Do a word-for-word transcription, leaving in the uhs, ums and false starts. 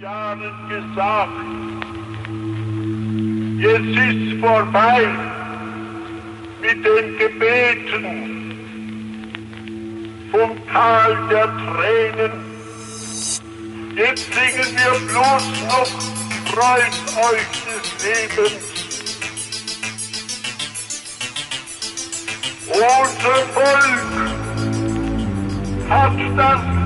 Jahren gesagt, jetzt ist vorbei mit den Gebeten vom Tal der Tränen. Jetzt singen wir bloß noch, freut euch des Lebens. Unser Volk hat das